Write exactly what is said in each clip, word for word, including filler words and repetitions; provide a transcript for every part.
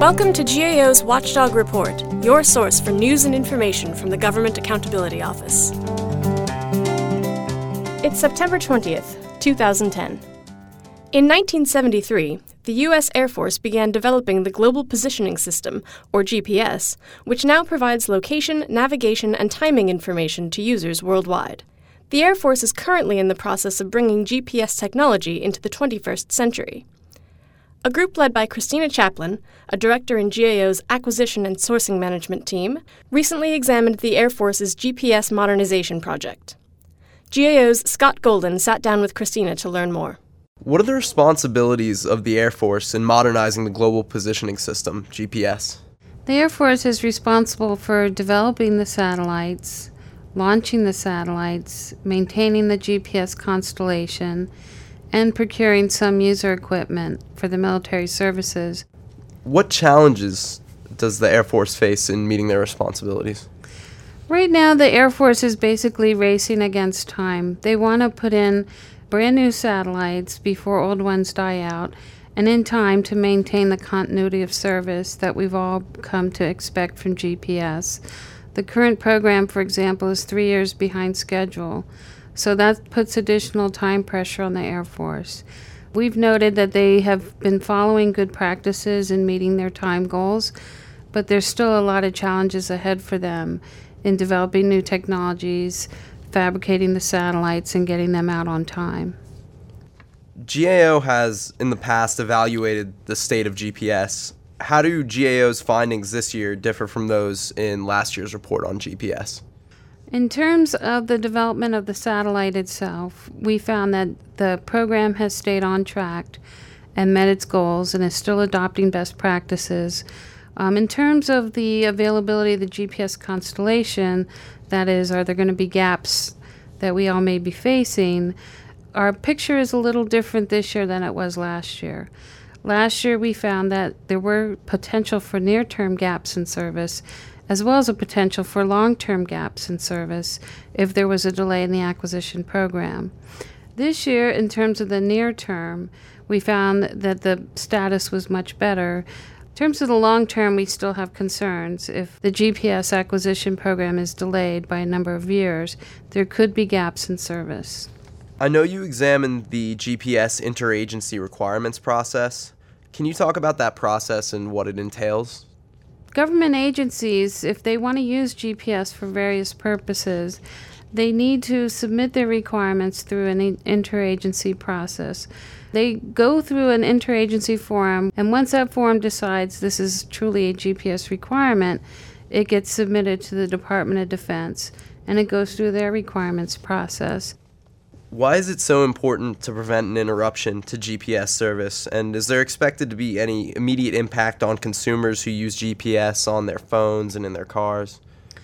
Welcome to G A O's Watchdog Report, your source for news and information from the Government Accountability Office. It's September twentieth, two thousand ten. In nineteen seventy-three, the U S Air Force began developing the Global Positioning System, or G P S, which now provides location, navigation, and timing information to users worldwide. The Air Force is currently in the process of bringing G P S technology into the twenty-first century. A group led by Christina Chaplin, a director in G A O's Acquisition and Sourcing Management team, recently examined the Air Force's G P S modernization project. G A O's Scott Golden sat down with Christina to learn more. What are the responsibilities of the Air Force in modernizing the Global Positioning System, G P S? The Air Force is responsible for developing the satellites, launching the satellites, maintaining the G P S constellation, and procuring some user equipment for the military services. What challenges does the Air Force face in meeting their responsibilities? Right now, the Air Force is basically racing against time. They want to put in brand new satellites before old ones die out, and in time to maintain the continuity of service that we've all come to expect from G P S. The current program, for example, is three years behind schedule, so that puts additional time pressure on the Air Force. We've noted that they have been following good practices in meeting their time goals, but there's still a lot of challenges ahead for them in developing new technologies, fabricating the satellites, and getting them out on time. G A O has, in the past, evaluated the state of G P S. How do G A O's findings this year differ from those in last year's report on G P S? In terms of the development of the satellite itself, we found that the program has stayed on track and met its goals and is still adopting best practices. Um, in terms of the availability of the G P S constellation, that is, are there going to be gaps that we all may be facing, our picture is a little different this year than it was last year. Last year we found that there were potential for near-term gaps in service, as well as a potential for long-term gaps in service if there was a delay in the acquisition program. This year, in terms of the near term, we found that the status was much better. In terms of the long term, we still have concerns. If the G P S acquisition program is delayed by a number of years, there could be gaps in service. I know you examined the G P S interagency requirements process. Can you talk about that process and what it entails? Government agencies, if they want to use G P S for various purposes, they need to submit their requirements through an interagency process. They go through an interagency forum, and once that forum decides this is truly a G P S requirement, it gets submitted to the Department of Defense, and it goes through their requirements process. Why is it so important to prevent an interruption to G P S service, and is there expected to be any immediate impact on consumers who use G P S on their phones and in their cars?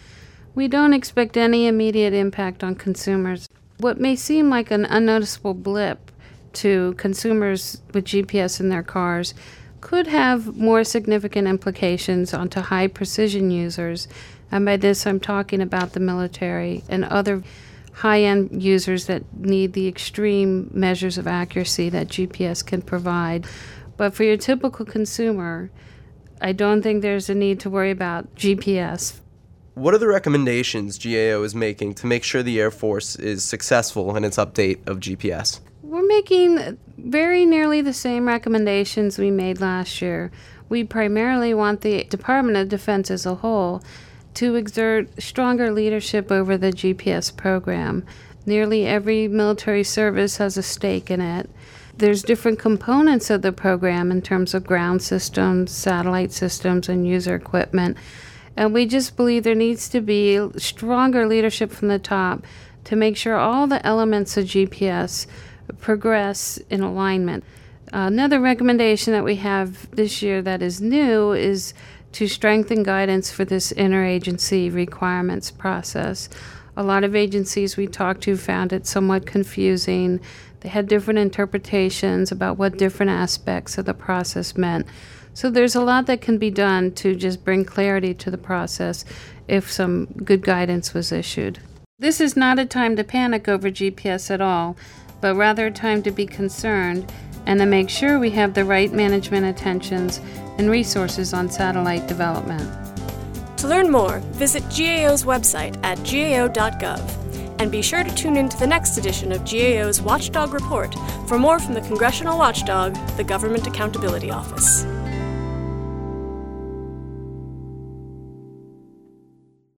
We don't expect any immediate impact on consumers. What may seem like an unnoticeable blip to consumers with G P S in their cars could have more significant implications onto high-precision users, and by this I'm talking about the military and other high-end users that need the extreme measures of accuracy that G P S can provide. But for your typical consumer, I don't think there's a need to worry about G P S. What are the recommendations G A O is making to make sure the Air Force is successful in its update of G P S? We're making very nearly the same recommendations we made last year. We primarily want the Department of Defense as a whole to exert stronger leadership over the G P S program. Nearly every military service has a stake in it. There's different components of the program in terms of ground systems, satellite systems, and user equipment. And we just believe there needs to be stronger leadership from the top to make sure all the elements of G P S progress in alignment. Uh, another recommendation that we have this year that is new is to strengthen guidance for this interagency requirements process. A lot of agencies we talked to found it somewhat confusing. They had different interpretations about what different aspects of the process meant. So there's a lot that can be done to just bring clarity to the process if some good guidance was issued. This is not a time to panic over G P S at all, but rather a time to be concerned and to make sure we have the right management attentions and resources on satellite development. To learn more, visit G A O's website at G A O dot gov, and be sure to tune in to the next edition of G A O's Watchdog Report for more from the Congressional Watchdog, the Government Accountability Office.